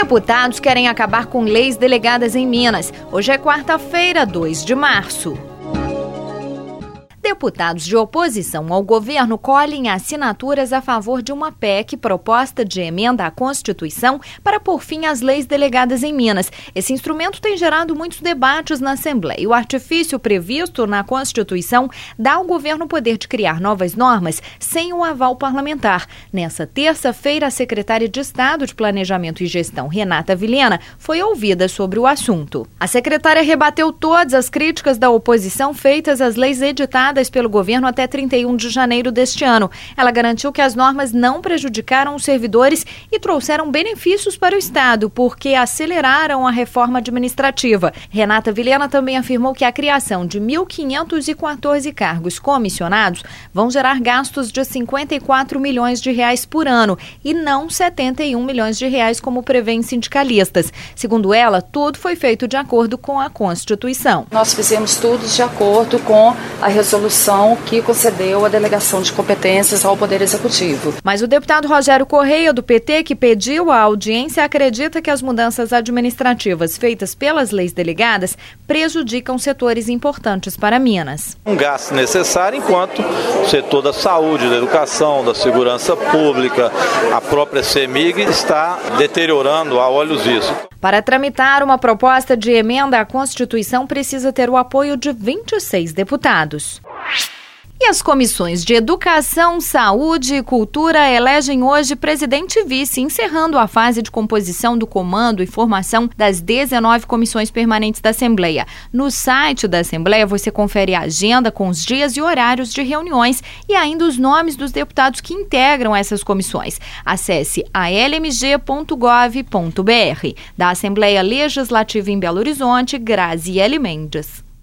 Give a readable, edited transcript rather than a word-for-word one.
Deputados querem acabar com leis delegadas em Minas. Hoje é quarta-feira, 2 de março. Deputados de oposição ao governo colhem assinaturas a favor de uma PEC, proposta de emenda à Constituição, para pôr fim às leis delegadas em Minas. Esse instrumento tem gerado muitos debates na Assembleia. O artifício previsto na Constituição dá ao governo o poder de criar novas normas sem o aval parlamentar. Nessa terça-feira, a secretária de Estado de Planejamento e Gestão, Renata Vilhena, foi ouvida sobre o assunto. A secretária rebateu todas as críticas da oposição feitas às leis editadas pelo governo até 31 de janeiro deste ano. Ela garantiu que as normas não prejudicaram os servidores e trouxeram benefícios para o Estado, porque aceleraram a reforma administrativa. Renata Vilhena também afirmou que a criação de 1.514 cargos comissionados vão gerar gastos de 54 milhões de reais por ano e não 71 milhões de reais como prevêem sindicalistas. Segundo ela, tudo foi feito de acordo com a Constituição. Nós fizemos tudo de acordo com a resolução que concedeu a delegação de competências ao Poder Executivo. Mas o deputado Rogério Correia, do PT, que pediu a audiência, acredita que as mudanças administrativas feitas pelas leis delegadas prejudicam setores importantes para Minas. Um gasto necessário enquanto o setor da saúde, da educação, da segurança pública, a própria CEMIG está deteriorando a olhos vistos. Para tramitar uma proposta de emenda à Constituição, precisa ter o apoio de 26 deputados. E as comissões de Educação, Saúde e Cultura elegem hoje presidente e vice, encerrando a fase de composição do comando e formação das 19 comissões permanentes da Assembleia. No site da Assembleia você confere a agenda com os dias e horários de reuniões e ainda os nomes dos deputados que integram essas comissões. Acesse almg.gov.br. Da Assembleia Legislativa em Belo Horizonte, Graziele Mendes.